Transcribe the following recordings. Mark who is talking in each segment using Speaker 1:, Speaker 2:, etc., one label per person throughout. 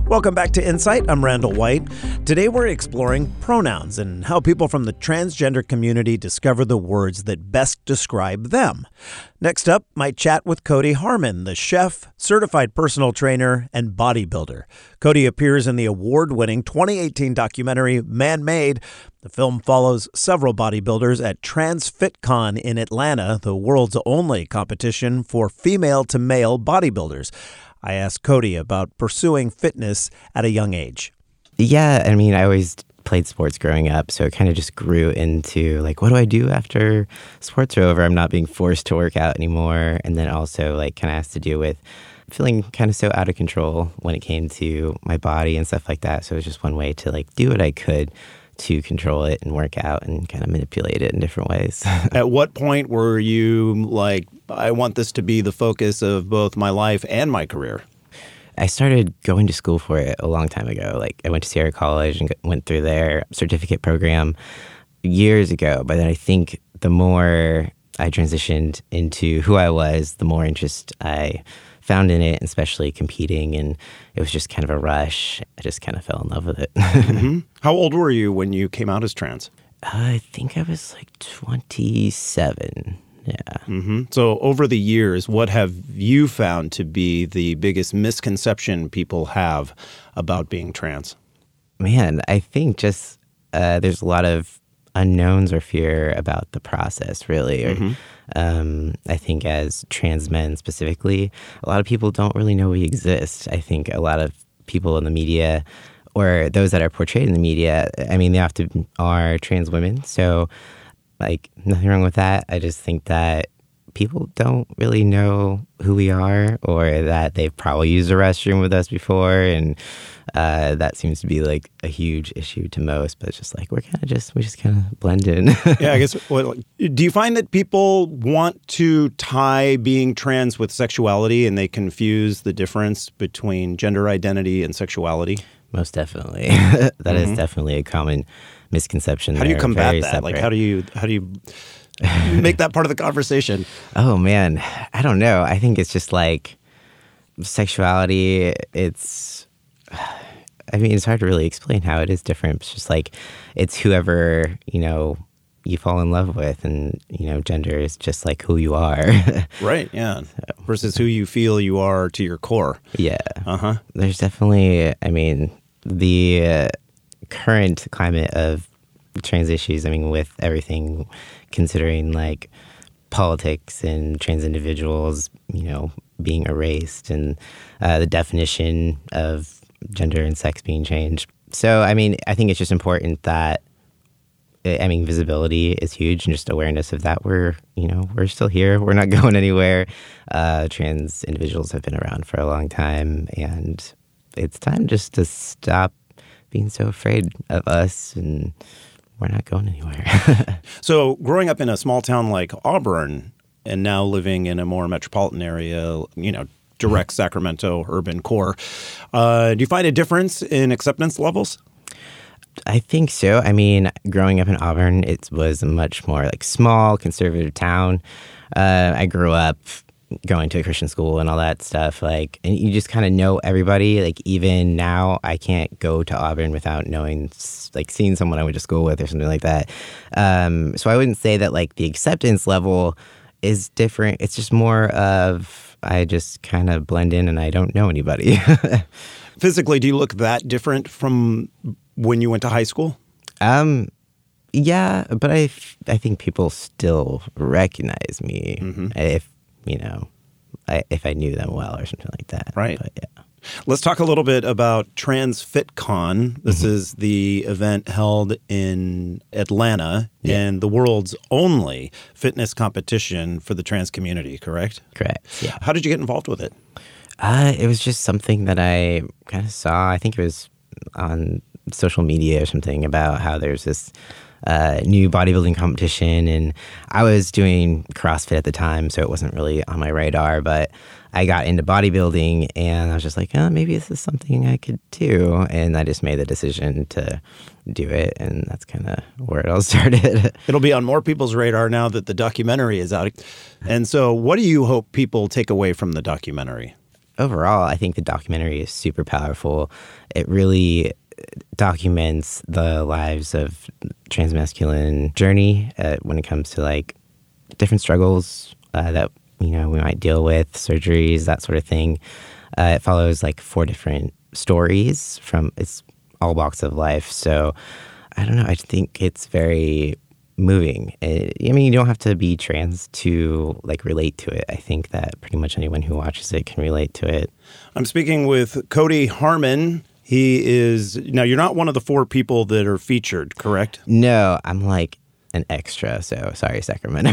Speaker 1: Welcome back to Insight. I'm Randall White. Today we're exploring pronouns and how people from the transgender community discover the words that best describe them. Next up, my chat with Cody Harmon, the chef, certified personal trainer, and bodybuilder. Cody appears in the award-winning 2018 documentary Man Made. The film follows several bodybuilders at TransFitCon in Atlanta, the world's only competition for female-to-male bodybuilders. I asked Cody about pursuing fitness at a young age.
Speaker 2: Yeah, I mean, I always played sports growing up, so it kind of just grew into, like, what do I do after sports are over? I'm not being forced to work out anymore. And then also, like, kind of has to do with feeling kind of so out of control when it came to my body and stuff like that. So it was just one way to, like, do what I could to control it and work out and kind of manipulate it in different ways.
Speaker 3: At what point were you like, I want this to be the focus of both my life and my career?
Speaker 2: I started going to school for it a long time ago. Like, I went to Sierra College and went through their certificate program years ago. But then I think the more I transitioned into who I was, the more interest I found in it, especially competing, and it was just kind of a rush. I just kind of fell in love with it.
Speaker 3: Mm-hmm. How old were you when you came out as trans?
Speaker 2: I think I was like 27. Yeah.
Speaker 3: Mm-hmm. So over the years, what have you found to be the biggest misconception people have about being trans?
Speaker 2: Man, I think just there's a lot of unknowns or fear about the process, really.
Speaker 3: Mm-hmm.
Speaker 2: I think as trans men specifically, a lot of people don't really know we exist. I think a lot of people in the media or those that are portrayed in the media, I mean, they often are trans women. So, like, nothing wrong with that. I just think that people don't really know who we are, or that they've probably used a restroom with us before. And that seems to be like a huge issue to most, but it's just like, we just kind of blend in.
Speaker 3: Yeah, I guess. Do you find that people want to tie being trans with sexuality and they confuse the difference between gender identity and sexuality?
Speaker 2: Most definitely. That is definitely a common misconception.
Speaker 3: How do you combat that?
Speaker 2: Separate.
Speaker 3: Like, how do you make that part of the conversation?
Speaker 2: Oh, man. I don't know. I think it's just like sexuality. It's hard to really explain how it is different. It's just like, it's whoever, you fall in love with, and, gender is just like who you are.
Speaker 3: Right. Yeah. Versus who you feel you are to your core.
Speaker 2: Yeah.
Speaker 3: Uh-huh.
Speaker 2: There's definitely, the current climate of trans issues, with everything, considering like politics and trans individuals, being erased, and the definition of gender and sex being changed. So, I think it's just important that, visibility is huge, and just awareness of that. We're still here. We're not going anywhere. Trans individuals have been around for a long time, and it's time just to stop being so afraid of us, and we're not going anywhere.
Speaker 3: So growing up in a small town like Auburn and now living in a more metropolitan area, direct Sacramento urban core, do you find a difference in acceptance levels?
Speaker 2: I think so. Growing up in Auburn, it was a much more like small conservative town. I grew up going to a Christian school and all that stuff, and you just kind of know everybody. Like, even now, I can't go to Auburn without knowing, seeing someone I went to school with or something like that. So I wouldn't say that the acceptance level is different. It's just more of, I just kind of blend in and I don't know anybody.
Speaker 3: Physically, do you look that different from when you went to high school?
Speaker 2: Yeah, but I think people still recognize me if I knew them well or something like that.
Speaker 3: Right.
Speaker 2: But, yeah.
Speaker 3: Let's talk a little bit about TransFitCon. This is the event held in Atlanta and the world's only fitness competition for the trans community, correct?
Speaker 2: Correct, yeah.
Speaker 3: How did you get involved with it?
Speaker 2: It was just something that I kind of saw. I think it was on social media or something about how there's this new bodybuilding competition, and I was doing CrossFit at the time, so it wasn't really on my radar, but I got into bodybuilding, and I was just like, oh, maybe this is something I could do, and I just made the decision to do it, and that's kind of where it all started.
Speaker 3: It'll be on more people's radar now that the documentary is out. And so what do you hope people take away from the documentary?
Speaker 2: overall, I think the documentary is super powerful. It really documents the lives of transmasculine journey when it comes to like different struggles that we might deal with, surgeries, that sort of thing. It follows like 4 different stories from it's all walks of life. So I don't know. I think it's very moving. You don't have to be trans to like relate to it. I think that pretty much anyone who watches it can relate to it.
Speaker 3: I'm speaking with Cody Harmon. He is, now you're not one of the 4 people that are featured, correct?
Speaker 2: No, I'm like an extra, so sorry, Sacramento.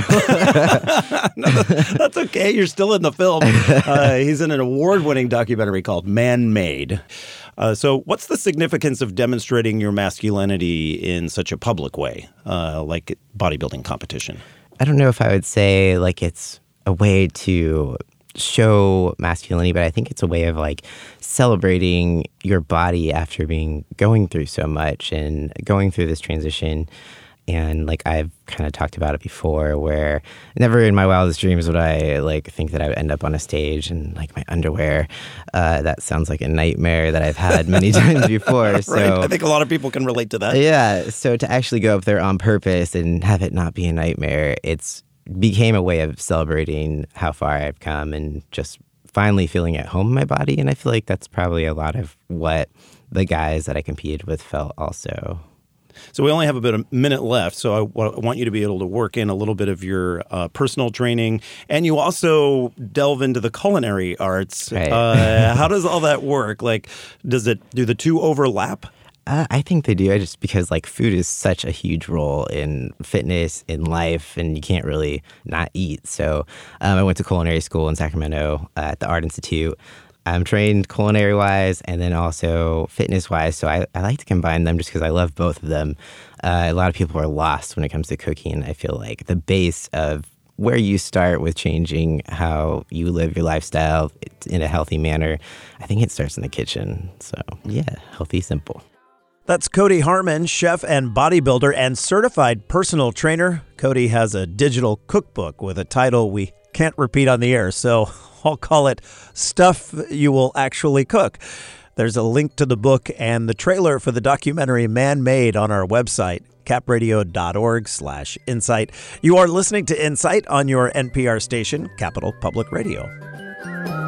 Speaker 3: No, that's okay. You're still in the film. He's in an award-winning documentary called Man-Made. So what's the significance of demonstrating your masculinity in such a public way, like bodybuilding competition?
Speaker 2: I don't know if I would say like it's a way to show masculinity, but I think it's a way of like celebrating your body after going through so much and going through this transition. And like I've kind of talked about it before, where never in my wildest dreams would I like think that I would end up on a stage in like my underwear. That sounds like a nightmare that I've had many times before. So
Speaker 3: right. I think a lot of people can relate to that.
Speaker 2: Yeah. So to actually go up there on purpose and have it not be a nightmare, it's became a way of celebrating how far I've come and just finally feeling at home in my body. And I feel like that's probably a lot of what the guys that I competed with felt also.
Speaker 3: So we only have about a minute left, so I want you to be able to work in a little bit of your personal training, and you also delve into the culinary arts.
Speaker 2: Right.
Speaker 3: How does all that work? Like, do the two overlap?
Speaker 2: I think they do. Just because like food is such a huge role in fitness, in life, and you can't really not eat. So I went to culinary school in Sacramento at the Art Institute. I'm trained culinary-wise and then also fitness-wise, so I like to combine them just because I love both of them. A lot of people are lost when it comes to cooking. I feel like the base of where you start with changing how you live your lifestyle in a healthy manner, I think it starts in the kitchen. So, yeah, healthy, simple.
Speaker 1: That's Cody Harmon, chef and bodybuilder and certified personal trainer. Cody has a digital cookbook with a title we can't repeat on the air, so I'll call it Stuff You Will Actually Cook. There's a link to the book and the trailer for the documentary Man-Made on our website, capradio.org/insight. You are listening to Insight on your NPR station, Capital Public Radio.